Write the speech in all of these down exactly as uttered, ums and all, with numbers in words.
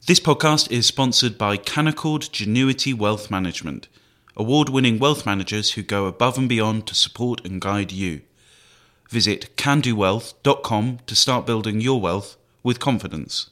This podcast is sponsored by Canaccord Genuity Wealth Management, award-winning wealth managers who go above and beyond to support and guide you. Visit can do wealth dot com to start building your wealth with confidence.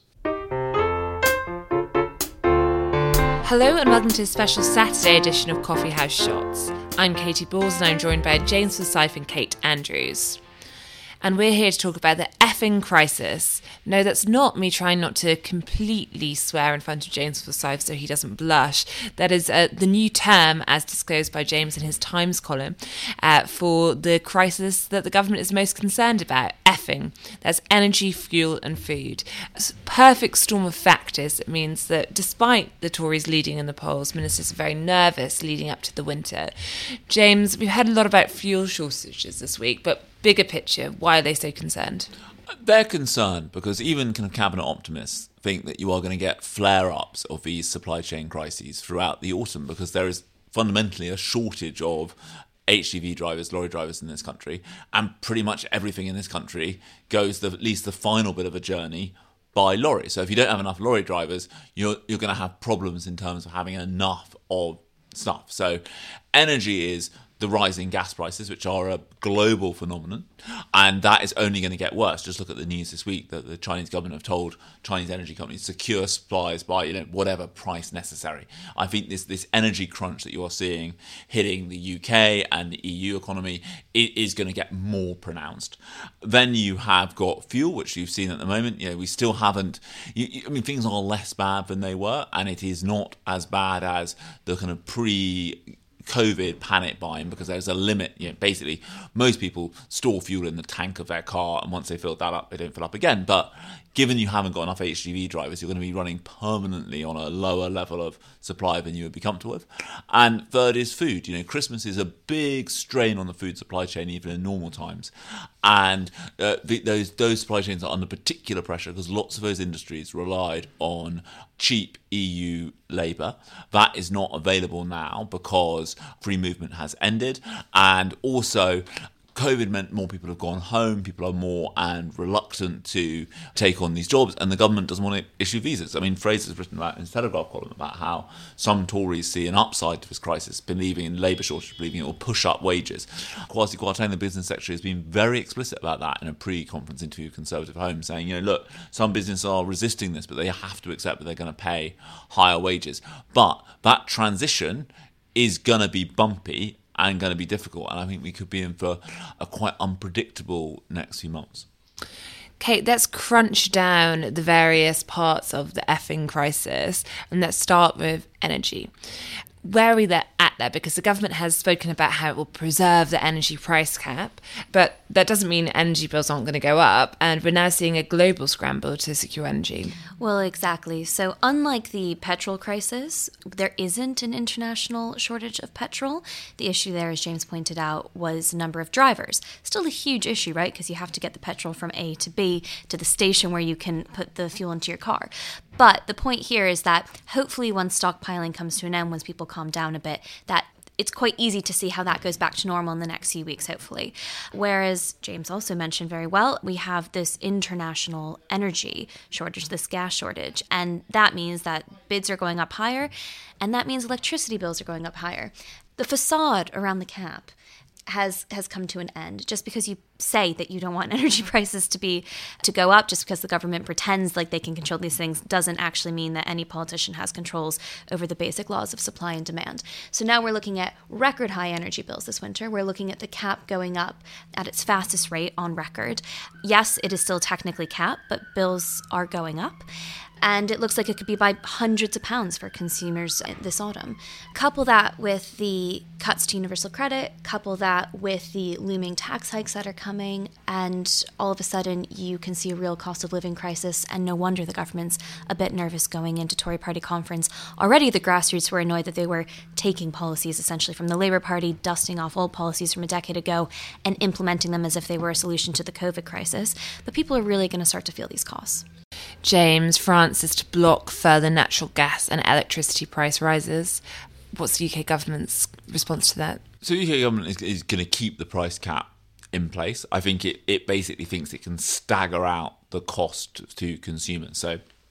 Hello and welcome to a special Saturday edition of Coffee House Shots. I'm Katie Balls and I'm joined by James Forsyth and Kate Andrews. And we're here to talk about the effing crisis. No, that's not me trying not to completely swear in front of James Forsyth so he doesn't blush. That is uh, the new term, as disclosed by James in his Times column, uh, for the crisis that the government is most concerned about, effing. That's energy, fuel and food. It's a perfect storm of factors. It means that despite the Tories leading in the polls, ministers are very nervous leading up to the winter. James, we've heard a lot about fuel shortages this week, but bigger picture, why are they so concerned? They're concerned because even kind of cabinet optimists think that you are going to get flare-ups of these supply chain crises throughout the autumn because there is fundamentally a shortage of H G V drivers, lorry drivers in this country, and pretty much everything in this country goes the, at least the final bit of a journey by lorry. So if you don't have enough lorry drivers, you're you're going to have problems in terms of having enough of stuff. So energy is the rising gas prices, which are a global phenomenon, and that is only going to get worse. Just look at the news this week that the Chinese government have told Chinese energy companies to secure supplies by, you know, whatever price necessary. I think this this energy crunch that you are seeing hitting the U K and the E U economy is going to get more pronounced. Then you have got fuel, which you've seen at the moment. You know, we still haven't. You, you, I mean, things are less bad than they were, and it is not as bad as the kind of pre COVID panic buying because there's a limit. You know, basically, most people store fuel in the tank of their car, and once they fill that up, they don't fill up again. But given you haven't got enough H G V drivers, you're going to be running permanently on a lower level of supply than you would be comfortable with. And third is food. You know, Christmas is a big strain on the food supply chain, even in normal times. And uh, the, those those supply chains are under particular pressure because lots of those industries relied on cheap E U labour. That is not available now because free movement has ended, and also COVID meant more people have gone home, people are more and reluctant to take on these jobs, and the government doesn't want to issue visas. I mean, Fraser's written about in his Telegraph column about how some Tories see an upside to this crisis, believing in labour shortage, believing it will push up wages. Kwasi Kwarteng, the business secretary, has been very explicit about that in a pre-conference interview with Conservative Home, saying, you know, look, some businesses are resisting this, but they have to accept that they're going to pay higher wages. But that transition is going to be bumpy and going to be difficult, and I think we could be in for a quite unpredictable next few months. Kate, let's crunch down the various parts of the effing crisis, and let's start with energy. Where are we there at there? Because the government has spoken about how it will preserve the energy price cap, but that doesn't mean energy bills aren't going to go up, and we're now seeing a global scramble to secure energy. Well, exactly. So unlike the petrol crisis, there isn't an international shortage of petrol. The issue there, as James pointed out, was number of drivers. Still a huge issue, right? Because you have to get the petrol from A to B to the station where you can put the fuel into your car. But the point here is that hopefully once stockpiling comes to an end, once people calm down a bit, that it's quite easy to see how that goes back to normal in the next few weeks, hopefully. Whereas James also mentioned very well, we have this international energy shortage, this gas shortage, and that means that bids are going up higher, and that means electricity bills are going up higher. The facade around the cap has has come to an end. Just because you say that you don't want energy prices to be to go up, just because the government pretends like they can control these things, doesn't actually mean that any politician has controls over the basic laws of supply and demand. So now we're looking at record high energy bills this winter. We're looking at the cap going up at its fastest rate on record. Yes, it is still technically capped, but bills are going up. And it looks like it could be by hundreds of pounds for consumers this autumn. Couple that with the cuts to universal credit, couple that with the looming tax hikes that are coming, and all of a sudden you can see a real cost of living crisis, and no wonder the government's a bit nervous going into Tory party conference. Already the grassroots were annoyed that they were taking policies essentially from the Labour Party, dusting off old policies from a decade ago and implementing them as if they were a solution to the COVID crisis. But people are really going to start to feel these costs. James, France is to block further natural gas and electricity price rises. What's the U K government's response to that? So the U K government is, is going to keep the price cap in place. I think it, it basically thinks it can stagger out the cost to consumers. So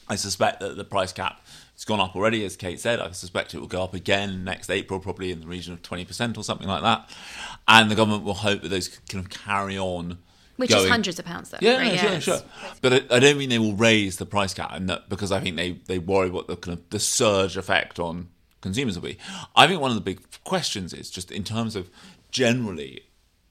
I suspect that the price cap has gone up already, as Kate said. I suspect it will go up again next April, probably in the region of twenty percent or something like that. And the government will hope that those can carry on. Which going. is hundreds of pounds, though. Yeah, right? no, yeah, sure, it's- sure. But I, I don't think they will raise the price cap, and that, because I think they, they worry what the kind of the surge effect on consumers will be. I think one of the big questions is just in terms of generally,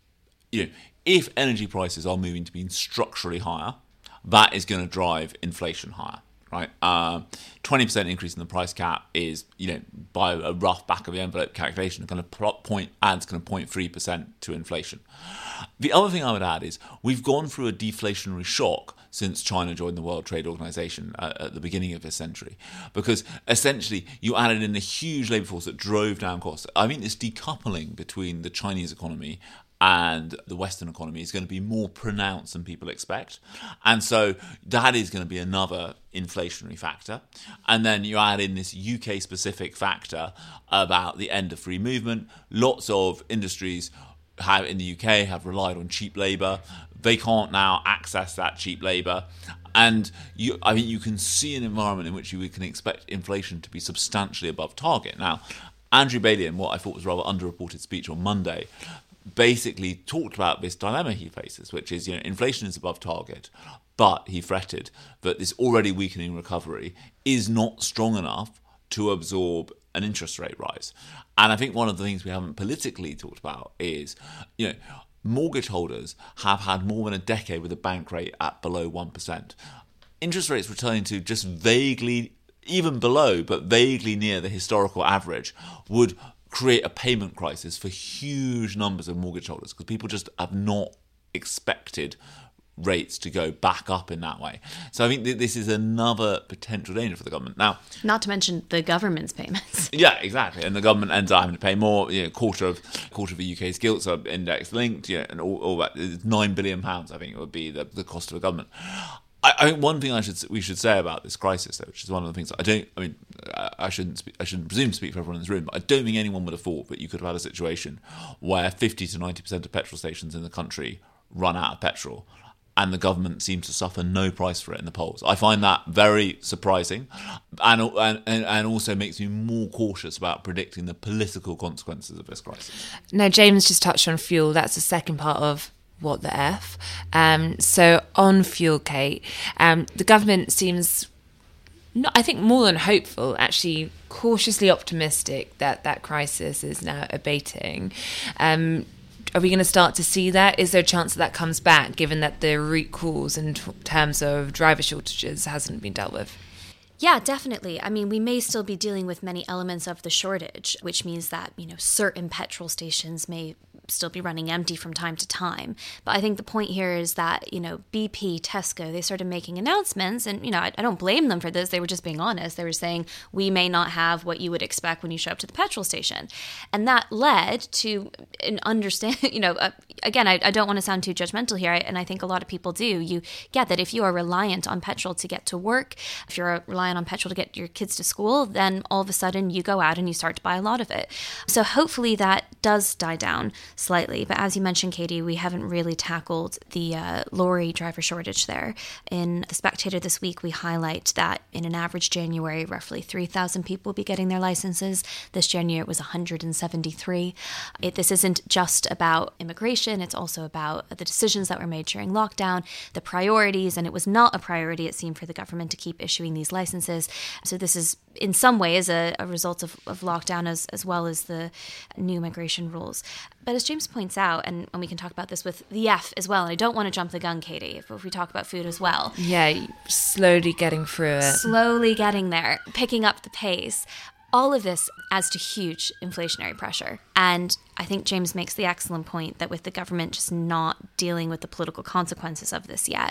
you know, if energy prices are moving to being structurally higher, that is going to drive inflation higher, right? Um, twenty percent increase in the price cap is, you know, by a rough back of the envelope calculation, kind of plot point adds kind of zero point three percent to inflation. The other thing I would add is we've gone through a deflationary shock since China joined the World Trade Organization uh, at the beginning of this century, because essentially you added in a huge labour force that drove down costs. I think this decoupling between the Chinese economy and the Western economy is going to be more pronounced than people expect. And so that is going to be another inflationary factor. And then you add in this U K-specific factor about the end of free movement. Lots of industries have in the U K have relied on cheap labour. They can't now access that cheap labour. And you, I mean, you can see an environment in which you can expect inflation to be substantially above target. Now, Andrew Bailey, in what I thought was a rather underreported speech on Monday, basically talked about this dilemma he faces, which is, you know, inflation is above target, but he fretted that this already weakening recovery is not strong enough to absorb an interest rate rise. And I think one of the things we haven't politically talked about is, you know, mortgage holders have had more than a decade with a bank rate at below one percent. Interest rates returning to just vaguely, even below, but vaguely near the historical average would create a payment crisis for huge numbers of mortgage holders, because people just have not expected rates to go back up in that way. So I think that this is another potential danger for the government. Now, Not to mention the government's payments. yeah, exactly, and the government ends up having to pay more. You know, quarter of quarter of the U K's gilts are index linked. You know, and all, all that. It's nine billion pounds, I think, it would be the, the cost of the government. I, I think one thing I should we should say about this crisis, though, which is one of the things that I don't. I mean, I, I shouldn't speak, I shouldn't presume to speak for everyone in this room, but I don't think anyone would have thought that you could have had a situation where fifty to ninety percent of petrol stations in the country run out of petrol, and the government seems to suffer no price for it in the polls. I find that very surprising, and and and also makes me more cautious about predicting the political consequences of this crisis. Now, James just touched on fuel. That's the second part of what the F. Um, so on fuel, Kate, um, the government seems, not, I think, more than hopeful, actually cautiously optimistic that that crisis is now abating. Um, Are we going to start to see that? Is there a chance that that comes back, given that the root cause in t- terms of driver shortages hasn't been dealt with? Yeah, definitely. I mean, we may still be dealing with many elements of the shortage, which means that, you know, certain petrol stations may still be running empty from time to time. But I think the point here is that, you know, B P, Tesco, they started making announcements, and, you know, I, I don't blame them for this. They were just being honest. They were saying, we may not have what you would expect when you show up to the petrol station. And that led to an understand, you know, uh, again, I, I don't want to sound too judgmental here, and I think a lot of people do. You get that if you are reliant on petrol to get to work, if you're reliant on petrol to get your kids to school, then all of a sudden you go out and you start to buy a lot of it. So hopefully that does die down slightly. But as you mentioned, Katie, we haven't really tackled the uh, lorry driver shortage there. In The Spectator this week, we highlight that in an average January, roughly three thousand people will be getting their licenses. This January it was one hundred seventy-three. It, this isn't just about immigration. It's also about the decisions that were made during lockdown, the priorities, and it was not a priority, it seemed, for the government to keep issuing these licenses. So this is in some ways a, a result of, of lockdown as, as well as the new migration rules. But as James points out, and, and we can talk about this with the F as well, and I don't want to jump the gun, Katie, if, if we talk about food as well. Yeah, slowly getting through it. Slowly getting there, picking up the pace. All of this adds to huge inflationary pressure. And I think James makes the excellent point that with the government just not dealing with the political consequences of this yet,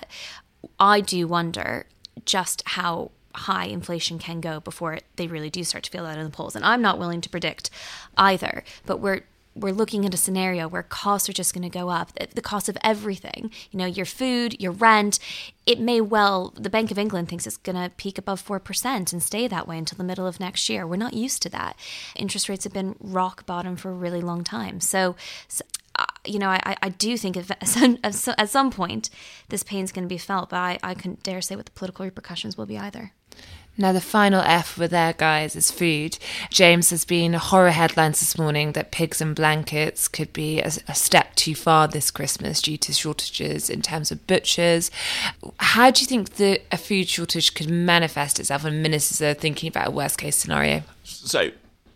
I do wonder just how high inflation can go before they really do start to feel that in the polls. And I'm not willing to predict either, but we're we're looking at a scenario where costs are just going to go up, the cost of everything, you know, your food, your rent. It may well, the Bank of England thinks it's going to peak above four percent and stay that way until the middle of next year. We're not used to that. Interest rates have been rock bottom for a really long time. So, so uh, you know, I, I do think if, at some point this pain's going to be felt, but I, I couldn't dare say what the political repercussions will be either. Now, the final F with there, guys, is food. James, has been horror headlines this morning that pigs and blankets could be a, a step too far this Christmas due to shortages in terms of butchers. How do you think that a food shortage could manifest itself when ministers are thinking about a worst-case scenario? So,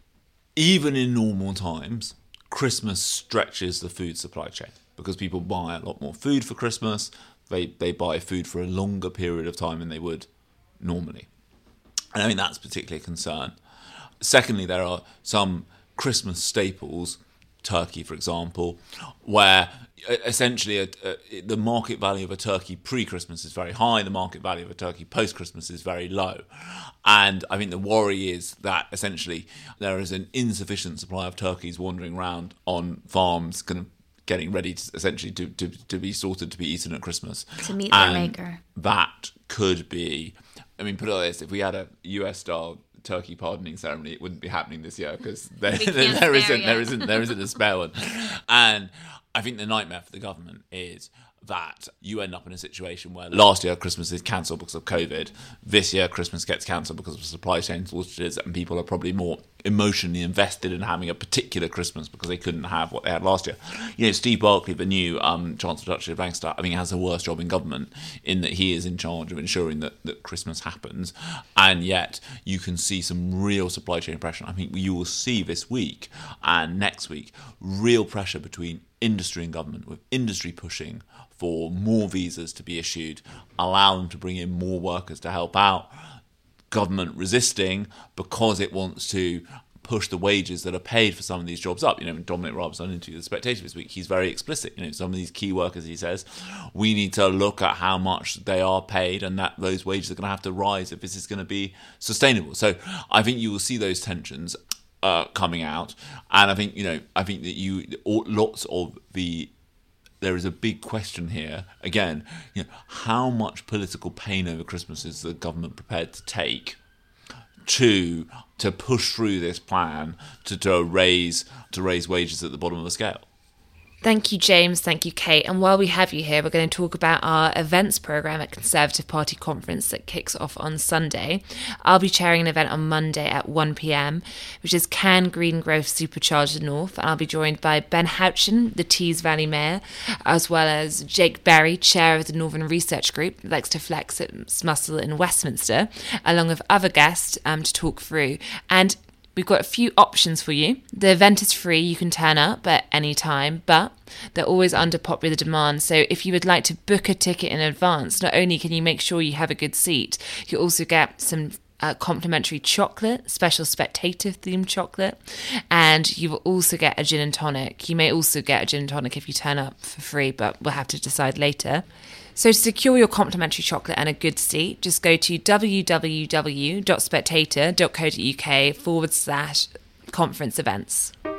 even in normal times, Christmas stretches the food supply chain because people buy a lot more food for Christmas. They, they buy food for a longer period of time than they would normally. And I mean, that's particularly a concern. Secondly, there are some Christmas staples, turkey, for example, where essentially a, a, the market value of a turkey pre-Christmas is very high, the market value of a turkey post-Christmas is very low. And I think the worry is that essentially there is an insufficient supply of turkeys wandering around on farms, kind of getting ready to, essentially to, to, to be sorted to be eaten at Christmas. To meet their and maker. That could be... I mean, put it like this, if we had a U S-style turkey pardoning ceremony, it wouldn't be happening this year because there, there, there, isn't, there, isn't, there isn't a spare one. And I think the nightmare for the government is that you end up in a situation where last year Christmas is cancelled because of COVID. This year Christmas gets cancelled because of supply chain shortages, and people are probably more emotionally invested in having a particular Christmas because they couldn't have what they had last year. You know, Steve Barclay, the new um, Chancellor Duchy of Lancaster, I mean, has the worst job in government in that he is in charge of ensuring that, that Christmas happens, and yet you can see some real supply chain pressure. I think you will see this week and next week real pressure between industry and government, with industry pushing for more visas to be issued, allow them to bring in more workers to help out, government resisting because it wants to push the wages that are paid for some of these jobs up. You know, Dominic Raab's done an interview with The Spectator this week, he's very explicit. You know, some of these key workers, he says, we need to look at how much they are paid and that those wages are going to have to rise if this is going to be sustainable. So I think you will see those tensions uh, coming out. And I think, you know, I think that you, lots of the, there is a big question here, again, you know, how much political pain over Christmas is the government prepared to take to to push through this plan to, to raise to raise wages at the bottom of the scale? Thank you, James. Thank you, Kate. And while we have you here, we're going to talk about our events programme at Conservative Party Conference that kicks off on Sunday. I'll be chairing an event on Monday at one p.m, which is Can Green Growth Supercharge the North. And I'll be joined by Ben Houchen, the Tees Valley Mayor, as well as Jake Berry, Chair of the Northern Research Group, that likes to flex its muscle in Westminster, along with other guests um, to talk through. And we've got a few options for you. The event is free, you can turn up at any time, but they're always under popular demand. So if you would like to book a ticket in advance, not only can you make sure you have a good seat, you also get some uh, complimentary chocolate, special spectator-themed chocolate, and you will also get a gin and tonic. You may also get a gin and tonic if you turn up for free, but we'll have to decide later. So to secure your complimentary chocolate and a good seat, just go to www.spectator.co.uk forward slash conference events.